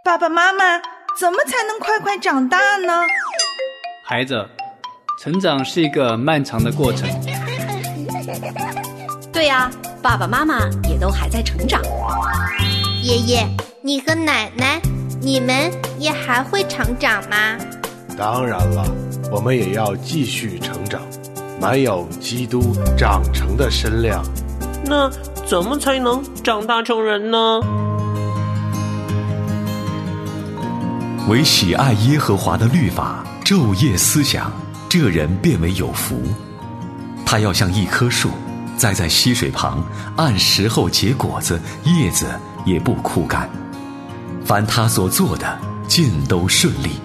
爸爸妈妈，怎么才能快快长大呢？ 孩子，成长是一个漫长的过程。 对呀，爸爸妈妈也都还在成长。 爷爷，你和奶奶，你们也还会成长吗？ 当然了，我们也要继续成长，满有基督长成的身量。 那怎么才能长大成人呢？ 唯喜爱耶和华的律法，昼夜思想，这人便为有福。他要像一棵树，栽在溪水旁，按时候结果子，叶子也不枯干。凡他所做的，尽都顺利。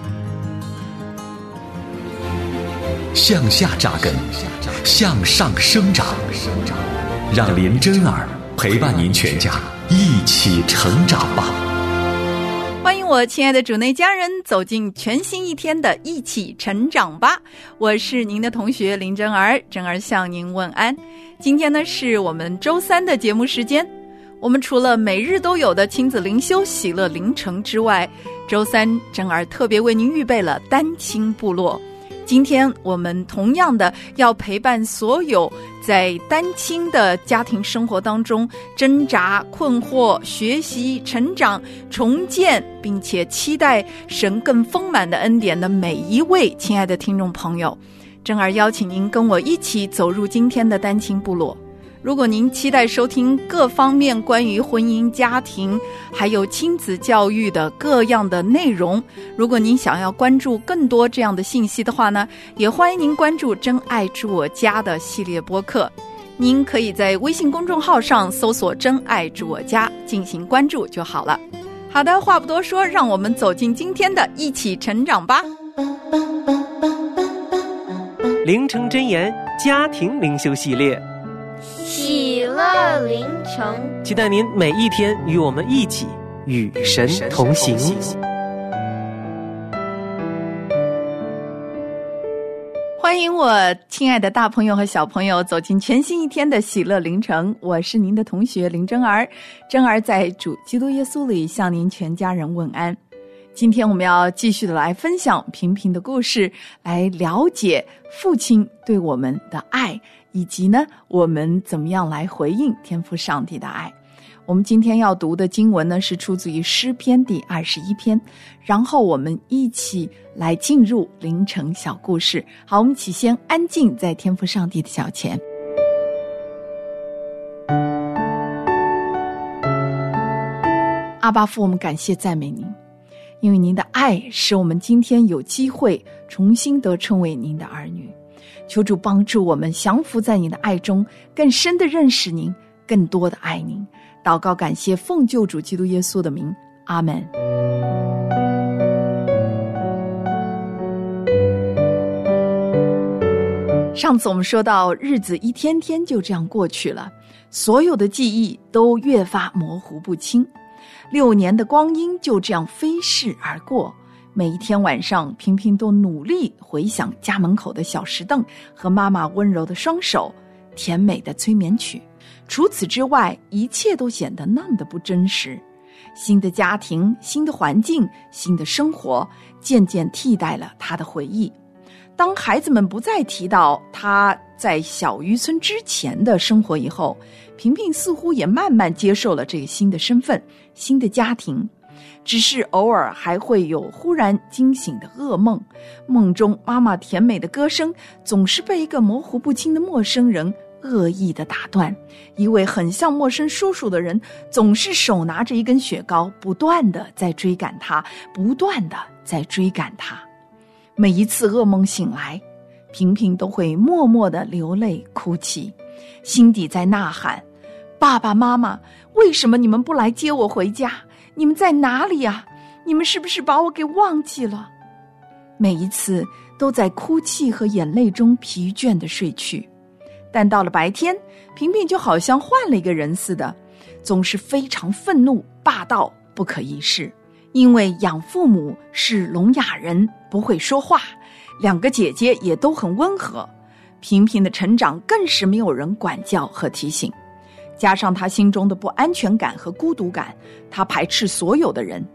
向下扎根，向上生长，让林真儿陪伴您全家一起成长吧。 欢迎我亲爱的主内家人走进全新一天的一起成长吧，我是您的同学林真儿，真儿向您问安。今天呢是我们周三的节目时间，我们除了每日都有的亲子灵修喜乐灵程之外，周三真儿特别为您预备了单亲部落。今天我们同样的要陪伴所有在单亲的家庭生活当中挣扎、困惑、学习、成长、重建，并且期待神更丰满的恩典的每一位亲爱的听众朋友，真儿邀请您跟我一起走入今天的单亲部落。如果您期待收听各方面关于婚姻、家庭还有亲子教育的各样的内容，如果您想要关注更多这样的信息的话呢，也欢迎您关注真爱住我家的系列播客。您可以在微信公众号上搜索真爱住我家进行关注就好了。好的，话不多说，让我们走进今天的一起成长吧。 灵城真言家庭灵修系列， 喜乐灵城， 期待您每一天与我们一起与神同行。 欢迎我亲爱的大朋友和小朋友走进全新一天的喜乐灵城，我是您的同学林真儿，真儿在主基督耶稣里向您全家人问安。今天我们要继续的来分享平平的故事，来了解父亲对我们的爱，以及呢我们怎么样来回应天父上帝的爱。我们今天要读的经文呢是出自于诗篇第21篇，然后我们一起来进入灵城小故事。好，我们起先安静在天父上帝的脚前。阿爸父，我们感谢赞美您，因为您的爱使我们今天有机会重新得称为您的儿女。求主帮助我们降服在您的爱中，更深的认识您，更多的爱您。祷告感谢奉救主基督耶稣的名，阿们。上次我们说到，日子一天天就这样过去了，所有的记忆都越发模糊不清。6年的光阴就这样飞逝而过，每一天晚上，平平都努力回想家门口的小石凳和妈妈温柔的双手，甜美的催眠曲。除此之外，一切都显得那么的不真实。新的家庭、新的环境、新的生活，渐渐替代了他的回忆。当孩子们不再提到他在小渔村之前的生活以后，平平似乎也慢慢接受了这个新的身份、新的家庭。只是偶尔还会有忽然惊醒的噩梦，梦中妈妈甜美的歌声总是被一个模糊不清的陌生人恶意地打断，一位很像陌生叔叔的人总是手拿着一根雪糕，不断地在追赶他，不断地在追赶他。每一次噩梦醒来，平平都会默默地流泪哭泣，心底在呐喊：爸爸妈妈，为什么你们不来接我回家？你们在哪里呀？你们是不是把我给忘记了？每一次都在哭泣和眼泪中疲倦地睡去。但到了白天，平平就好像换了一个人似的，总是非常愤怒、霸道、不可一世。因为养父母是聋哑人，不会说话，2个姐姐也都很温和，平平的成长更是没有人管教和提醒。加上他心中的不安全感和孤独感，他排斥所有的人，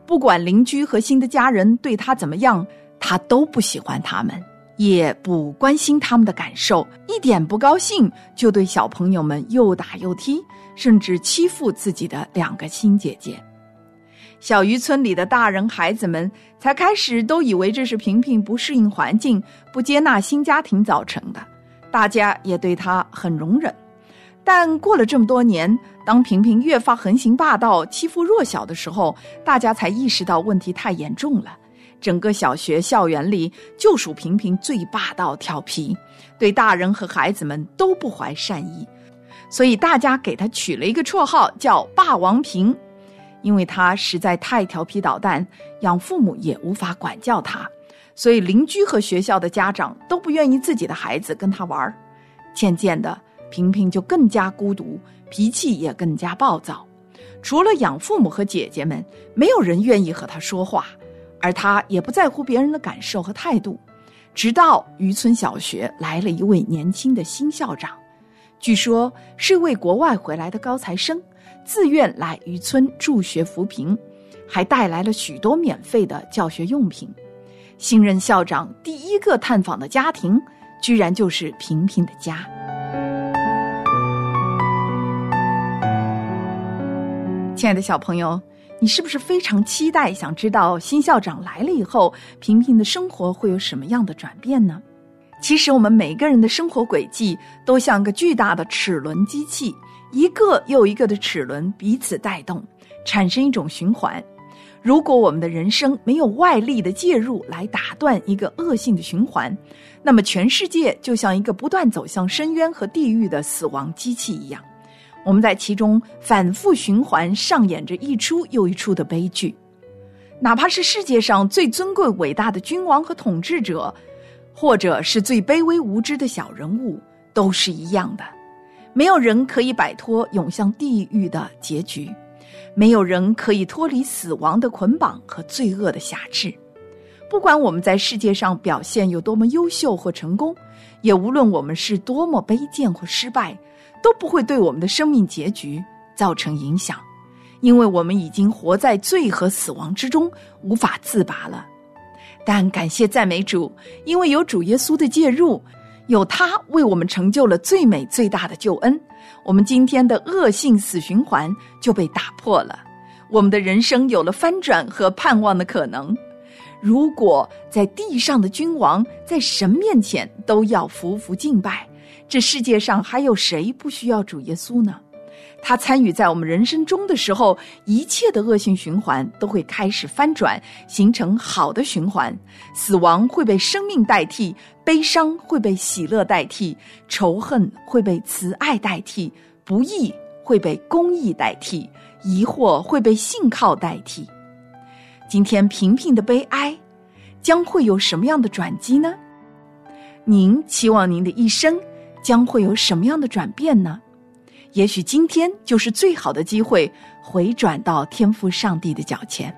不管邻居和新的家人对他怎么样，他都不喜欢他们，也不关心他们的感受，一点不高兴就对小朋友们又打又踢，甚至欺负自己的2个亲姐姐。小渔村里的大人孩子们才开始都以为这是平平不适应环境、不接纳新家庭造成的，大家也对他很容忍。但过了这么多年，当平平越发横行霸道、欺负弱小的时候，大家才意识到问题太严重了。整个小学校园里就属平平最霸道调皮，对大人和孩子们都不怀善意，所以大家给他取了一个绰号叫霸王平。因为他实在太调皮捣蛋，养父母也无法管教他，所以邻居和学校的家长都不愿意自己的孩子跟他玩。渐渐的，平平就更加孤独，脾气也更加暴躁。除了养父母和姐姐们，没有人愿意和他说话，而他也不在乎别人的感受和态度。直到渔村小学来了一位年轻的新校长，据说是一位国外回来的高材生，自愿来渔村助学扶贫，还带来了许多免费的教学用品。新任校长第一个探访的家庭，居然就是平平的家。亲爱的小朋友，你是不是非常期待想知道新校长来了以后，平平的生活会有什么样的转变呢？其实我们每个人的生活轨迹都像个巨大的齿轮机器，一个又一个的齿轮彼此带动，产生一种循环。如果我们的人生没有外力的介入来打断一个恶性的循环，那么全世界就像一个不断走向深渊和地狱的死亡机器一样，我们在其中反复循环，上演着一出又一出的悲剧。哪怕是世界上最尊贵伟大的君王和统治者，或者是最卑微无知的小人物，都是一样的。没有人可以摆脱涌向地狱的结局，没有人可以脱离死亡的捆绑和罪恶的辖制。不管我们在世界上表现有多么优秀或成功，也无论我们是多么卑贱或失败，都不会对我们的生命结局造成影响，因为我们已经活在罪和死亡之中，无法自拔了。但感谢赞美主，因为有主耶稣的介入，有他为我们成就了最美最大的救恩，我们今天的恶性死循环就被打破了，我们的人生有了翻转和盼望的可能。如果在地上的君王在神面前都要匍匐敬拜，这世界上还有谁不需要主耶稣呢？他参与在我们人生中的时候，一切的恶性循环都会开始翻转，形成好的循环。死亡会被生命代替，悲伤会被喜乐代替，仇恨会被慈爱代替，不义会被公义代替，疑惑会被信靠代替。今天平平的悲哀将会有什么样的转机呢？您期望您的一生将会有什么样的转变呢？也许今天就是最好的机会，回转到天父上帝的脚前。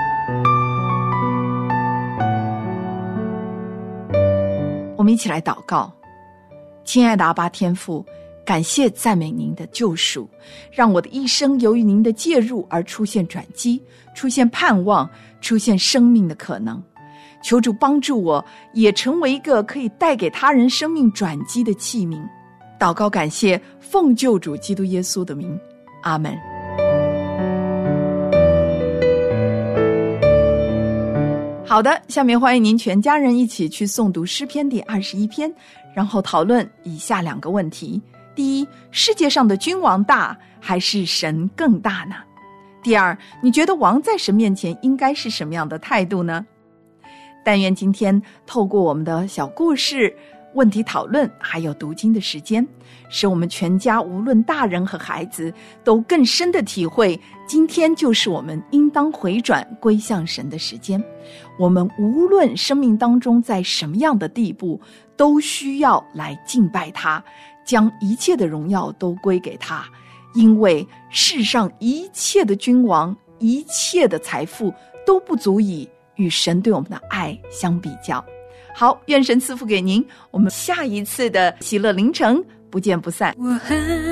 我们一起来祷告。亲爱的阿爸天父，感谢赞美您的救赎，让我的一生由于您的介入而出现转机，出现盼望，出现生命的可能。求主帮助我，也成为一个可以带给他人生命转机的器皿。祷告感谢，奉救主基督耶稣的名，阿们。好的，下面欢迎您全家人一起去诵读诗篇第21篇，然后讨论以下2个问题。第一，世界上的君王大还是神更大呢？第二，你觉得王在神面前应该是什么样的态度呢？但愿今天透过我们的小故事、问题讨论还有读经的时间，使我们全家无论大人和孩子都更深的体会，今天就是我们应当回转归向神的时间。我们无论生命当中在什么样的地步，都需要来敬拜他，将一切的荣耀都归给他，因为世上一切的君王、一切的财富都不足以与神对我们的爱相比较。好，愿神赐福给您，我们下一次的喜乐凌晨不见不散。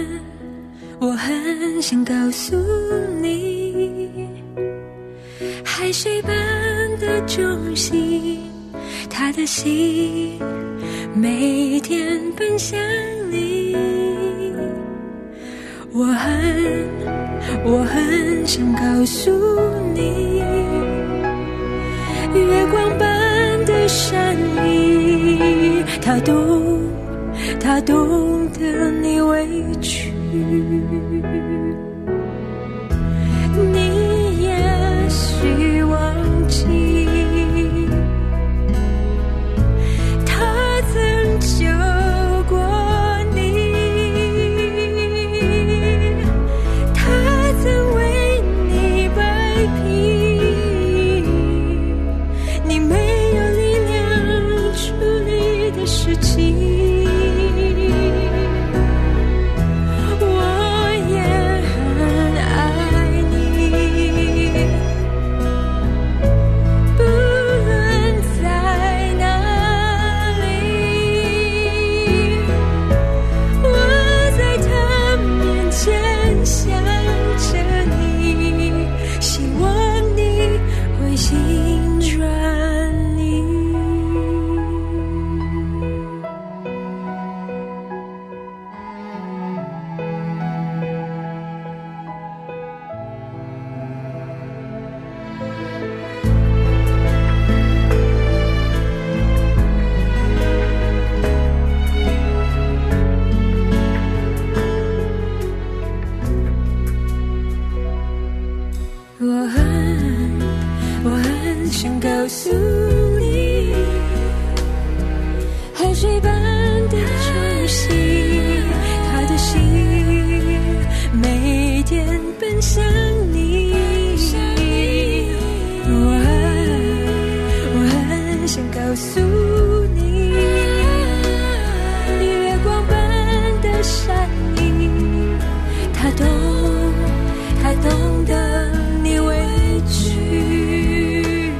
我很想告诉你， 海水般的中心，他的心每天奔向你。我很想告诉你，月光般的善意，他懂得你委屈。你也许忘记，他曾救过你，他曾为你摆平你没有力量处理的事情。我很想告诉你，海水般的中心，他的心每天奔向你。我很想告诉你，月光般的善意，他懂得你委屈。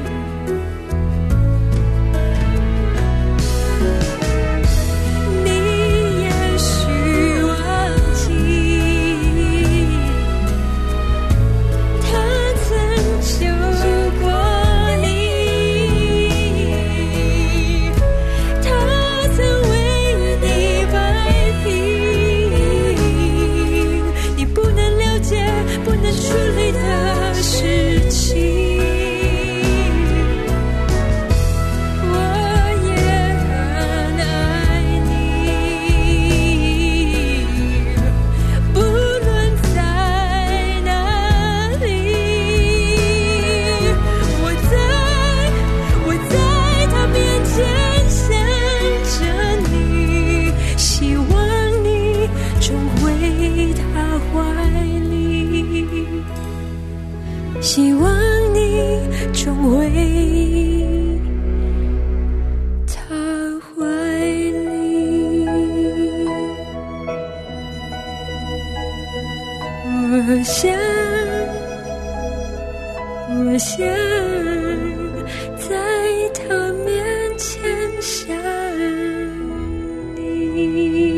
你也许忘记，他曾救过你，他曾为你摆平你不能了解不能处理的事情。希望你终回他怀里。我想在他面前想你。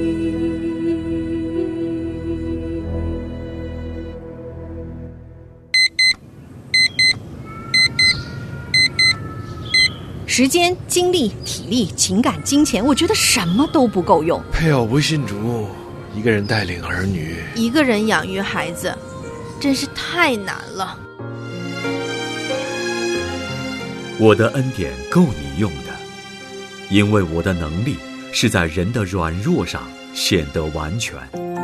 时间、精力、体力、情感、金钱，我觉得什么都不够用。 配偶不信主，一个人带领儿女， 一个人养育孩子，真是太难了。 我的恩典够你用的，因为我的能力是在人的软弱上显得完全。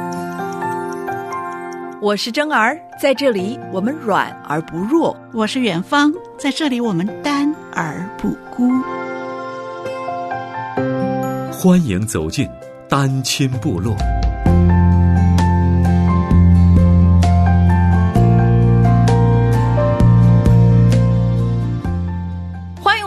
我是真儿，在这里我们软而不弱。 我是远方，在这里我们单而不孤。 欢迎走进单亲部落。 欢迎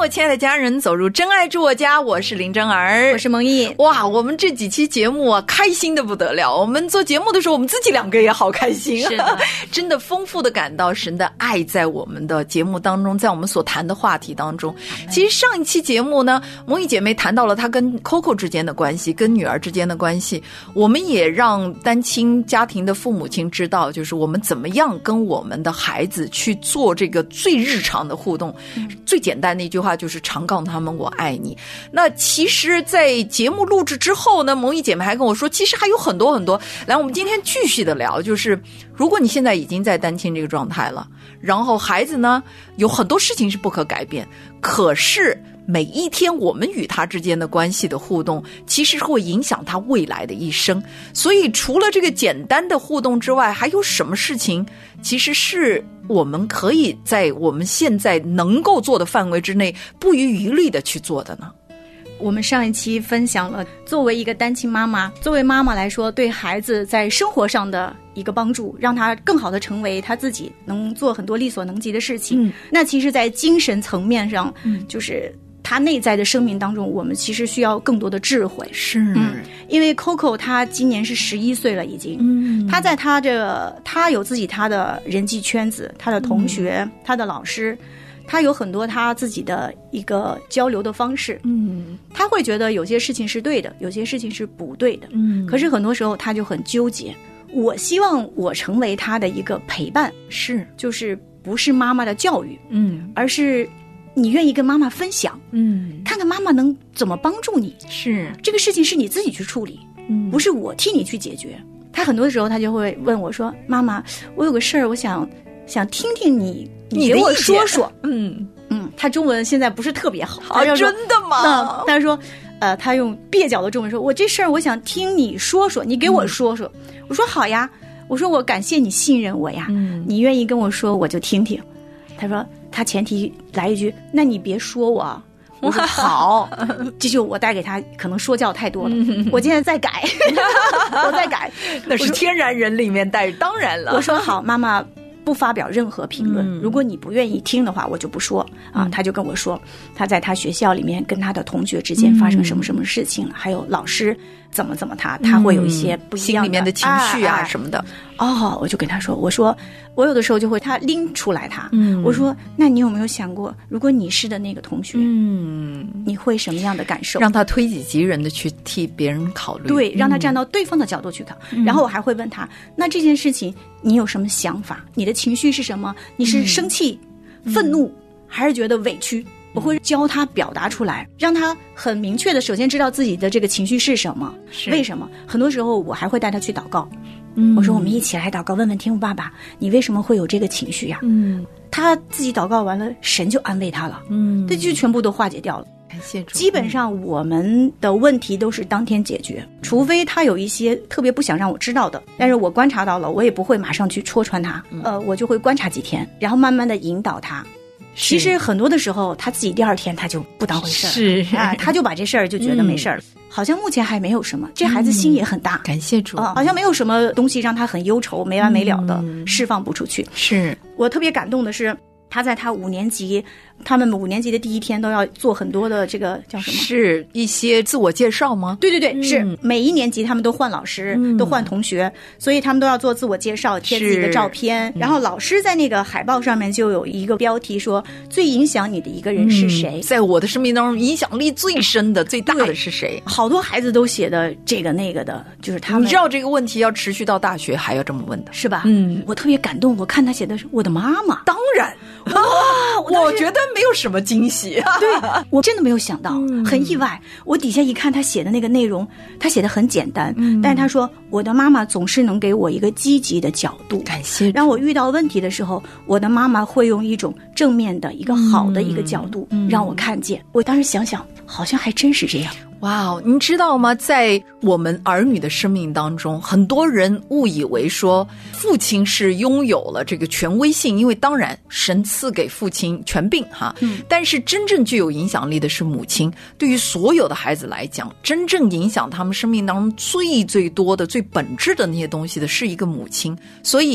我亲爱的家人，走入真爱住我家，我是林真儿， 我是蒙毅。 哇，我们这几期节目啊，开心的不得了。我们做节目的时候，我们自己两个也好开心啊， 是的真的丰富的感到神的爱在我们的节目当中，在我们所谈的话题当中。其实上一期节目呢，蒙毅姐妹谈到了她跟 Coco 之间的关系，跟女儿之间的关系，我们也让单亲家庭的父母亲知道，就是我们怎么样跟我们的孩子去做这个最日常的互动。最简单的一句话就是常告诉他们我爱你。那其实在节目录制之后呢，蒙毅姐妹还跟我说，其实还有很多很多。来，我们今天继续的聊，就是如果你现在已经在单亲这个状态了，然后孩子呢有很多事情是不可改变，可是每一天我们与他之间的关系的互动，其实会影响他未来的一生。所以除了这个简单的互动之外，还有什么事情其实是我们可以在我们现在能够做的范围之内不遗余力的去做的呢？ 我们上一期分享了作为一个单亲妈妈，作为妈妈来说对孩子在生活上的一个帮助，让他更好的成为他自己，能做很多力所能及的事情。那其实在精神层面上，就是他内在的生命当中，我们其实需要更多的智慧。 是， 因为 Coco 他今年是11岁了已经，他在他有自己他的人际圈子，他的同学，他的老师，他有很多他自己的一个交流的方式。他会觉得有些事情是对的，有些事情是不对的。可是很多时候他就很纠结。我希望我成为他的一个陪伴，就是不是妈妈的教育，而是你愿意跟妈妈分享，看看妈妈能怎么帮助你。 是， 这个事情是你自己去处理，不是我替你去解决。他很多时候他就会问我说，妈妈，我有个事儿，我想听听你给我说说。他中文现在不是特别好， 真的吗？ 他说他用蹩脚的中文说，我这事儿我想听你说说，你给我说说。我说好呀，我说我感谢你信任我呀，你愿意跟我说我就听听。他说他前提来一句，那你别说我。我说好，这就我带给他可能说教太多了，我现在在改我在改。 那是天然人里面带当然了。 我说好，妈妈不发表任何评论，如果你不愿意听的话我就不说啊。他就跟我说他在他学校里面跟他的同学之间发生什么什么事情，还有老师怎么他会有一些不一样的心里面的情绪啊什么的。 我就跟他说，我说我有的时候就会他拎出来他，我说那你有没有想过，如果你是的那个同学，你会什么样的感受？ 让他推己及人的去替别人考虑， 对，让他站到对方的角度去考。然后我还会问他，那这件事情你有什么想法？你的情绪是什么？你是生气、愤怒，还是觉得委屈？我会教他表达出来，让他很明确的首先知道自己的这个情绪是什么，为什么。很多时候我还会带他去祷告，我说我们一起来祷告，问问天父爸爸，你为什么会有这个情绪呀？他自己祷告完了，神就安慰他了，这就全部都化解掉了。 感谢主。 基本上我们的问题都是当天解决，除非他有一些特别不想让我知道的，但是我观察到了，我也不会马上去戳穿他，我就会观察几天，然后慢慢的引导他。其实很多的时候他自己第二天他就不当回事儿，他就把这事儿就觉得没事儿，好像目前还没有什么。这孩子心也很大， 感谢主， 好像没有什么东西让他很忧愁没完没了的释放不出去。 是我特别感动的是，他在他5年级，他们5年级的第一天都要做很多的这个叫什么？ 是一些自我介绍吗？ 对对对，是每一年级他们都换老师，都换同学，所以他们都要做自我介绍，贴自己的照片。然后老师在那个海报上面就有一个标题说，最影响你的一个人是谁？ 在我的生命当中影响力最深的、最大的是谁？ 好多孩子都写的这个那个的，就是他们。 你知道这个问题要持续到大学还要这么问的， 是吧？我特别感动，我看他写的是我的妈妈。 当然，我觉得没有什么惊喜。 对，我真的没有想到，很意外。我底下一看他写的那个内容，他写的很简单，但是他说我的妈妈总是能给我一个积极的角度， 感谢。 让我遇到问题的时候，我的妈妈会用一种正面的一个好的一个角度让我看见。我当时想想，好像还真是这样。 哇，您知道吗？在我们儿女的生命当中，很多人误以为说父亲是拥有了这个权威性，因为当然神赐给父亲权柄哈，但是真正具有影响力的是母亲。对于所有的孩子来讲，真正影响他们生命当中最多的、最本质的那些东西的是一个母亲。所以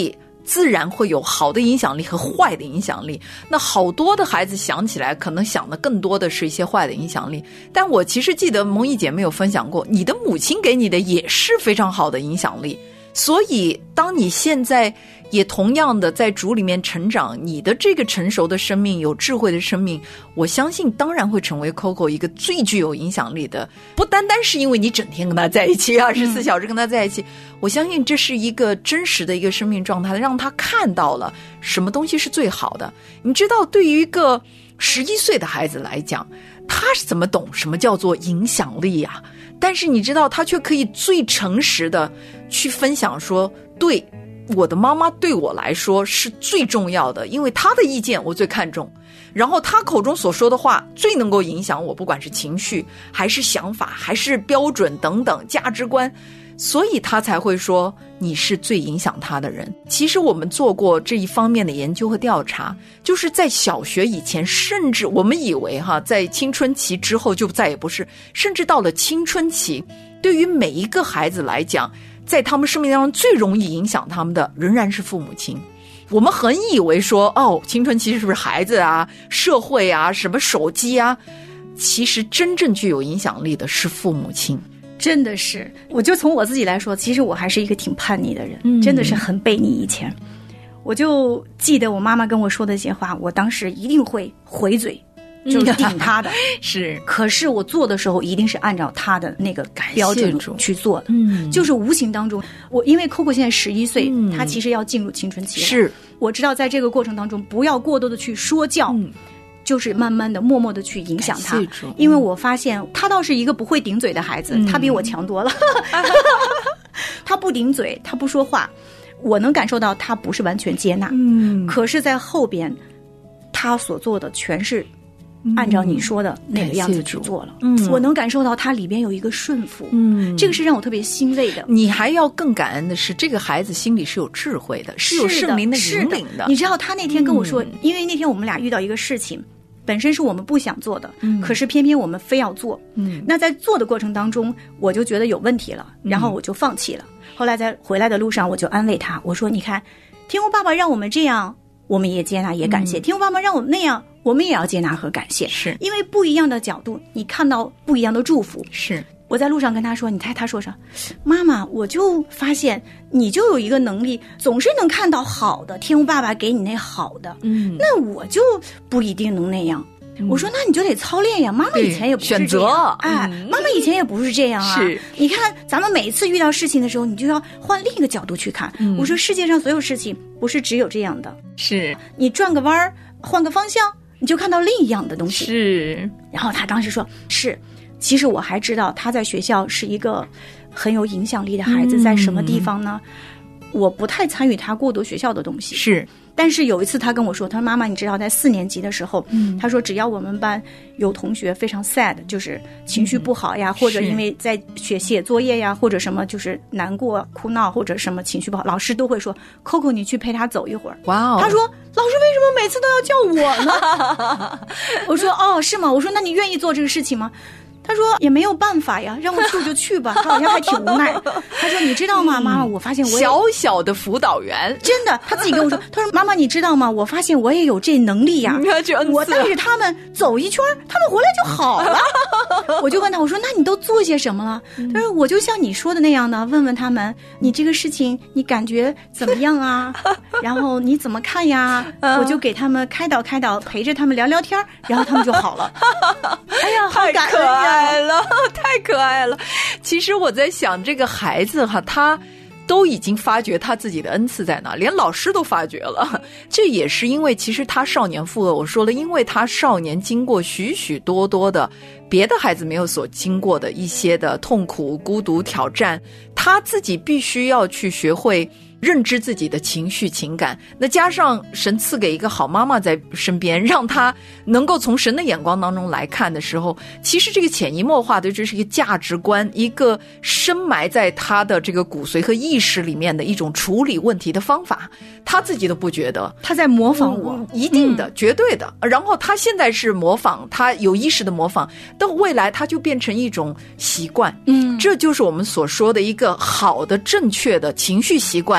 自然会有好的影响力和坏的影响力。那好多的孩子想起来可能想的更多的是一些坏的影响力，但我其实记得萌姨姐妹有分享过，你的母亲给你的也是非常好的影响力。所以当你现在也同样的在主里面成长，你的这个成熟的生命，有智慧的生命，我相信当然会成为 Coco 一个最具有影响力的，不单单是因为你整天跟他在一起24小时跟他在一起，我相信这是一个真实的一个生命状态，让他看到了什么东西是最好的。你知道对于一个11岁的孩子来讲，他是怎么懂什么叫做影响力啊？但是你知道他却可以最诚实的去分享说，对，我的妈妈对我来说是最重要的，因为她的意见我最看重，然后她口中所说的话最能够影响我，不管是情绪还是想法还是标准等等价值观，所以他才会说你是最影响他的人。其实我们做过这一方面的研究和调查，就是在小学以前，甚至我们以为在青春期之后就再也不是，甚至到了青春期，对于每一个孩子来讲，在他们生命当中最容易影响他们的仍然是父母亲。我们很以为说青春期是不是孩子啊，社会啊，什么手机啊，其实真正具有影响力的是父母亲。 真的是，我就从我自己来说，其实我还是一个挺叛逆的人，真的是很悖逆。以前我就记得我妈妈跟我说的一些话，我当时一定会回嘴，就是顶她的是， 可是我做的时候一定是按照她的那个标准去做的，就是无形当中，我因为 Coco 现在11岁，她其实要进入青春期了，是我知道在这个过程当中不要过多的去说教，就是慢慢的默默的去影响他，因为我发现他倒是一个不会顶嘴的孩子，他比我强多了他不顶嘴，他不说话，我能感受到他不是完全接纳，可是在后边他所做的全是按照你说的那个样子去做了，我能感受到他里边有一个顺服，这个是让我特别欣慰的。 你还要更感恩的是，这个孩子心里是有智慧的，是有圣灵的引领的。 你知道他那天跟我说，因为那天我们俩遇到一个事情，本身是我们不想做的，可是偏偏我们非要做，那在做的过程当中我就觉得有问题了，然后我就放弃了，后来在回来的路上我就安慰他，我说你看，天父爸爸让我们这样，我们也接纳也感谢，天父爸爸让我们那样，我们也要接纳和感谢，是因为不一样的角度你看到不一样的祝福。是我在路上跟他说，你猜他说啥？妈妈，我就发现你就有一个能力，总是能看到好的，天父爸爸给你那好的，那我就不一定能那样。我说那你就得操练呀，妈妈以前也不是这样，选择，妈妈以前也不是这样啊。是，你看咱们每次遇到事情的时候，你就要换另一个角度去看。我说世界上所有事情不是只有这样的，是你转个弯儿，换个方向，你就看到另一样的东西。是，然后他当时说是。其实我还知道他在学校是一个很有影响力的孩子，在什么地方呢？我不太参与他过多学校的东西，是。但是有一次他跟我说，他说妈妈你知道在4年级的时候，他说只要我们班有同学非常 sad， 就是情绪不好呀，或者因为在写作业呀，或者什么就是难过哭闹或者什么情绪不好，老师都会说 Coco 你去陪他走一会儿。哇哦！他说老师为什么每次都要叫我呢？我说哦是吗？我说那你愿意做这个事情吗？他说也没有办法呀，让我去就去吧。他好像还挺无奈。他说你知道吗，妈妈，我发现我小小的辅导员， 真的，他自己跟我说，他说妈妈你知道吗？我发现我也有这能力呀，我带着他们走一圈，他们回来就好了。我就问他，我说那你都做些什么了？他说我就像你说的那样的，问问他们，你这个事情你感觉怎么样啊？然后你怎么看呀？我就给他们开导开导，陪着他们聊聊天，然后他们就好了。哎呀，好感恩呀！ 太可爱了。其实我在想，这个孩子他都已经发觉他自己的恩赐在哪，连老师都发觉了。这也是因为其实他少年负荷，我说了，因为他少年经过许许多多的别的孩子没有所经过的一些的痛苦、孤独、挑战，他自己必须要去学会认知自己的情绪情感，那加上神赐给一个好妈妈在身边，让他能够从神的眼光当中来看的时候，其实这个潜移默化的就是一个价值观，一个深埋在他的这个骨髓和意识里面的一种处理问题的方法，他自己都不觉得他在模仿我， 一定的，绝对的。然后他现在是模仿，他有意识的模仿，到未来他就变成一种习惯，这就是我们所说的一个好的正确的情绪习惯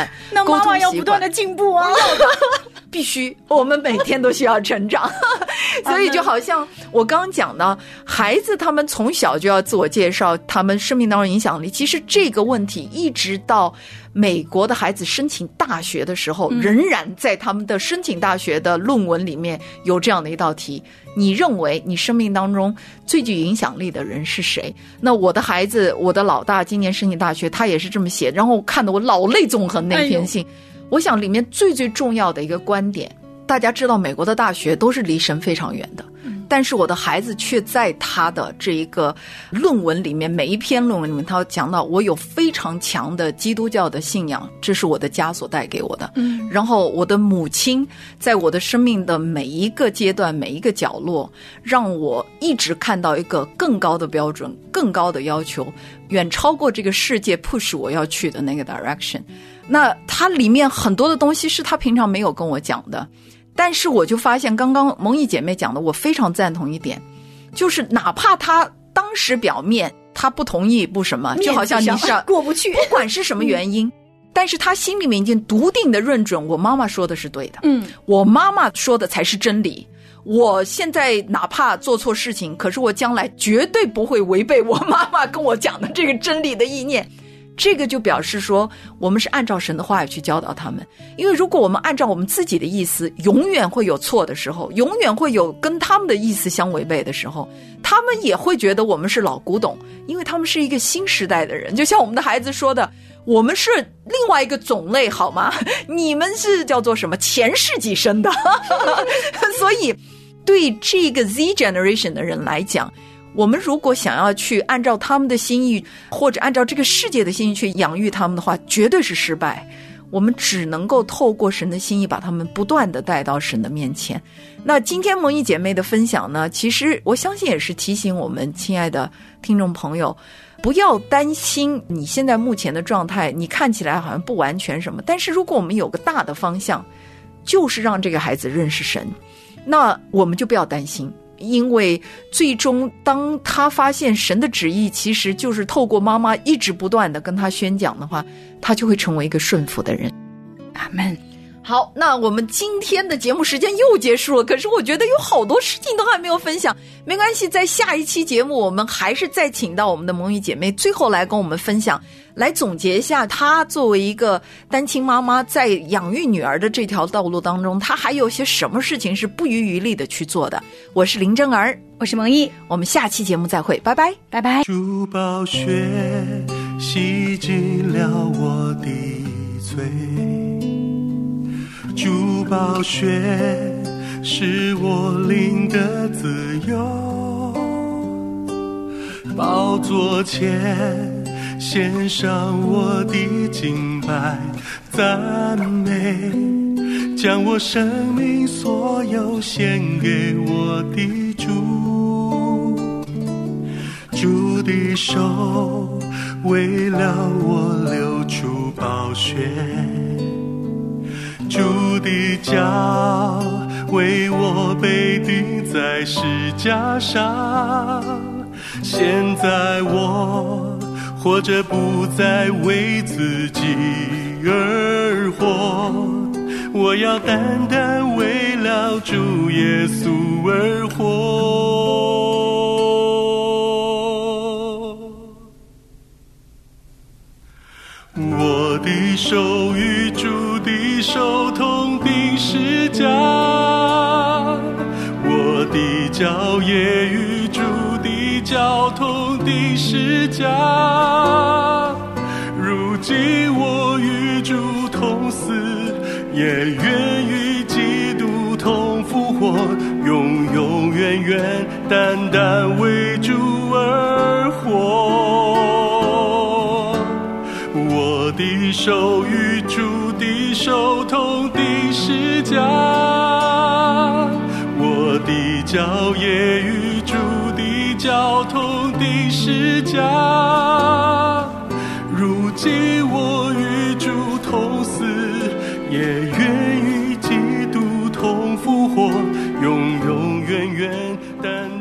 惯， 那妈妈要不断的进步啊， 要的。必须，我们每天都需要成长。所以就好像我刚刚讲的，孩子他们从小就要自我介绍他们生命当中影响力，其实这个问题一直到美国的孩子申请大学的时候，仍然在他们的申请大学的论文里面有这样的一道题，你认为你生命当中最具影响力的人是谁？那我的孩子，我的老大今年申请大学，他也是这么写，然后我看得我老泪纵横那篇信。我想里面最重要的一个观点，大家知道美国的大学都是离神非常远的，但是我的孩子却在他的这一个论文里面，每一篇论文里面他讲到我有非常强的基督教的信仰，这是我的家所带给我的。然后我的母亲在我的生命的每一个阶段每一个角落，让我一直看到一个更高的标准，更高的要求，远超过这个世界 push 我要去的那个 direction。那它里面很多的东西是他平常没有跟我讲的，但是我就发现刚刚蒙毅姐妹讲的我非常赞同一点，就是哪怕他当时表面他不同意不什么，就好像你是过不去， 不管是什么原因，但是他心里面已经笃定的认准我妈妈说的是对的，我妈妈说的才是真理，我现在哪怕做错事情，可是我将来绝对不会违背我妈妈跟我讲的这个真理的意念。这个就表示说我们是按照神的话语去教导他们，因为如果我们按照我们自己的意思，永远会有错的时候，永远会有跟他们的意思相违背的时候，他们也会觉得我们是老古董，因为他们是一个新时代的人，就像我们的孩子说的，我们是另外一个种类好吗？你们是叫做什么前世纪生的所以对这个 Z generation 的人来讲，我们如果想要去按照他们的心意，或者按照这个世界的心意去养育他们的话，绝对是失败。我们只能够透过神的心意，把他们不断的带到神的面前。那今天蒙毅姐妹的分享呢，其实我相信也是提醒我们亲爱的听众朋友，不要担心你现在目前的状态，你看起来好像不完全什么，但是如果我们有个大的方向，就是让这个孩子认识神，那我们就不要担心。因为最终当他发现神的旨意其实就是透过妈妈一直不断的跟他宣讲的话，他就会成为一个顺服的人。 阿们。 好，那我们今天的节目时间又结束了，可是我觉得有好多事情都还没有分享，没关系，在下一期节目我们还是再请到我们的蒙毅姐妹最后来跟我们分享，来总结一下她作为一个单亲妈妈在养育女儿的这条道路当中，她还有些什么事情是不遗余力的去做的。我是林真儿， 我是蒙毅， 我们下期节目再会，拜拜， 拜拜。 珠宝血洗净了我的罪，珠宝血是我灵的自由，宝座前献上我的敬拜赞美，将我生命所有献给我的主，主的手为了我流出宝血，主的脚为我被钉在十架上，现在我活着不再为自己而活，我要单单为了主耶稣而活。我的手与主的手同钉十架，我的脚也与主的脚同钉十架，如今我与主同死，也愿与基督同复活，永永远远单单为主而活。我的手与主的手同钉十架，我的脚也与主的脚同钉十架，如今我与主同死，也愿与基督同复活，永永远远单